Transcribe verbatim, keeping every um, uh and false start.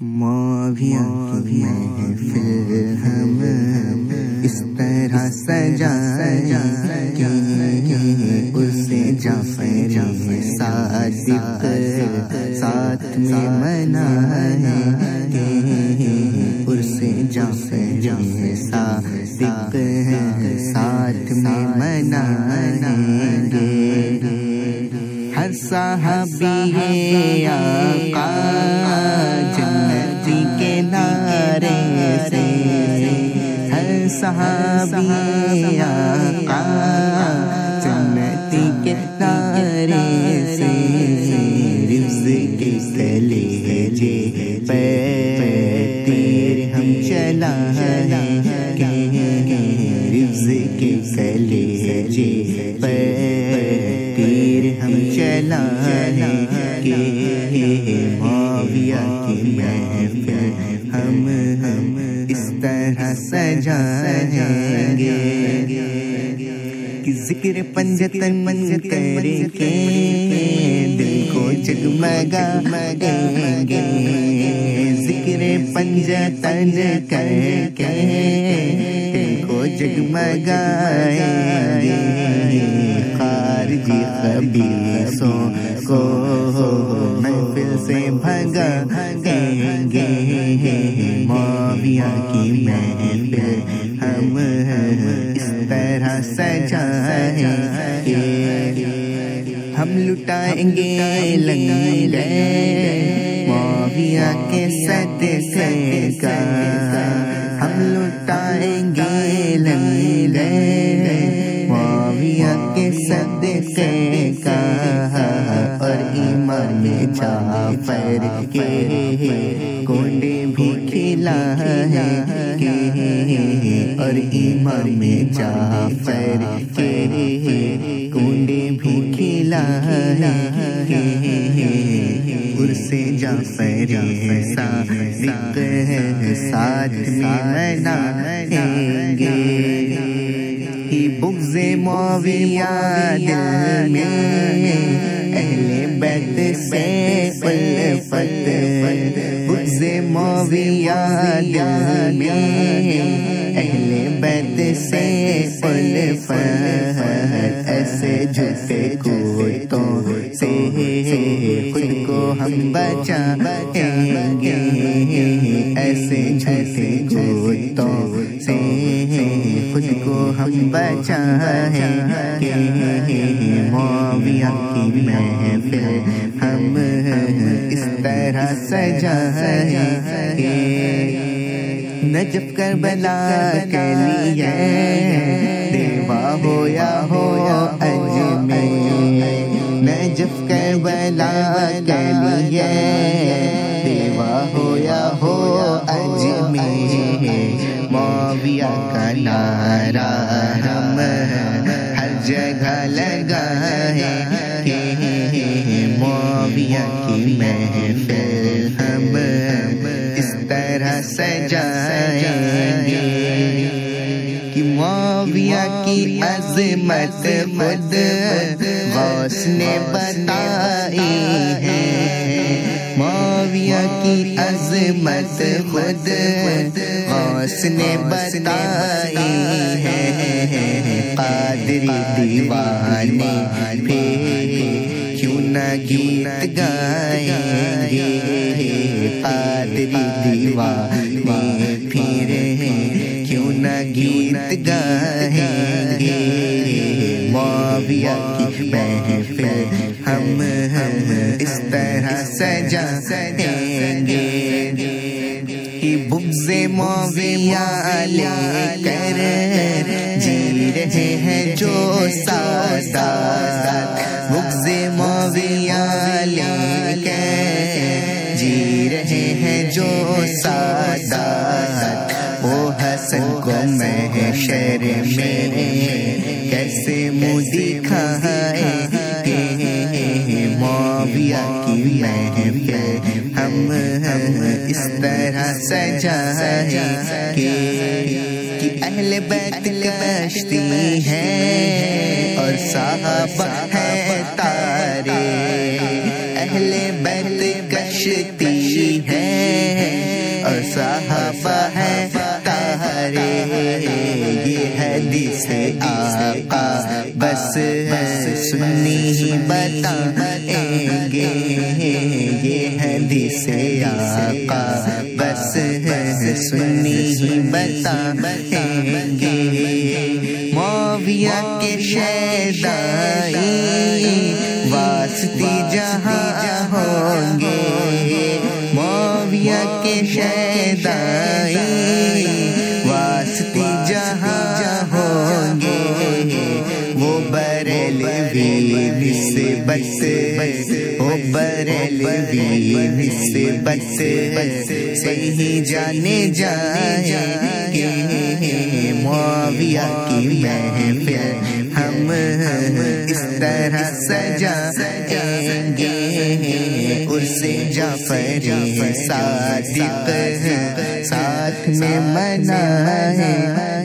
معاویہ کی محفل ہم اس طرح سجائیں کہ اسے جعفر صادق ساتھ میں منائیں گے، اسے جعفر صادق ساتھ میں منائیں گے۔ ہر صحابی آقا جنتی کے نعرے سے، ہر صحابی آقا جنتی کے نعرے سے، رزق کے کلیجے پہ تیر ہم چلائیں گے، رزق کے کلیجے پہ تیر ہم چلائیں گے۔ معاویہ کی محفل ہم ہم اس طرح سجائیں گے کہ ذکر پنجتن کر کے دل کو جگمگائیں گے، ذکر پنجتن کر کے دل کو جگمگائیں گے، خارجی خبیثوں کو محفل سے بھگائیں گے۔ معاویہ کی محفل ہم اس طرح سجائیں گے، ہم لٹائیں گے لنگر معاویہ کے صدقے کا، ہم لٹائیں گے لنگر معاویہ کے صدقے کا، اور امام جعفر کے کونڈے بھی کھلائیں گے، اور امام جعفر کے کونڈے بھی کھلائیں گے، عرس جعفر صادق ساتھ میں منائیں گے۔ بغض معاویہ دل میں اہل بیت سے الفت، بغض معاویہ دل میں اہل بیت سے الفت، ایسے جھوٹے کتوں سے خود کو ہم بچائیں گے، ایسے جھوٹے کتوں سے خود کو ہم بچائیں گے۔ معاویہ کی محفل ہم اس طرح سجائیں گے، نجف کربلا کے لیے دیوا ہو یا ہو اجمیر، نجف کربلا کے لیے دیوا ہو یا ہو اجمیر، معاویہ کا نعرہ ہم ہر جگہ لگائیں گے، معاویہ کی محفل ہم اس طرح سجائیں گے کہ معاویہ کی عظمت خود غوث نے بتائی ہے، معاویہ کی عظمت خود غوث نے بتائی ہے، قادری دیوانے پھر کیوں نہ گیت گائیں گے، قادری دیوانے پھر کیوں نہ گیت گائیں گے، معاویہ کی محفل ہم ہم اس طرح سجائیں گے کہ بغض معاویہ لے کر جی رہے ہیں جو سادات، بغض معاویہ لے کر جی رہے ہیں جو سادات، وہ حسن کو محشر میں کیسے منہ دکھائیں گے، معاویہ کی محفل ہم ہم اس طرح سجائیں گے کہ اہل بیت کشتی ہے اور صحابہ ہے تارے، اہل بیت کشتی ہے صحابہ ہے طاہرے، یہ حدیث آقا بس سنی ہی بتائیں گے، یہ حدیث آقا بس سنی ہی بتائیں گے۔ معاویہ کے شیدائی واسطی جہاں ہوں گے، معاویہ کے شیدائی واسطی جہاں ہوں گے، وہ بریلوی نسبت وہ بریلوی نسبت سے ہی جانے جائیں گے۔ معاویہ کی محفل ہم اس طرح سجائیں گے، اسے جعفری صادق ساتھ میں منائیں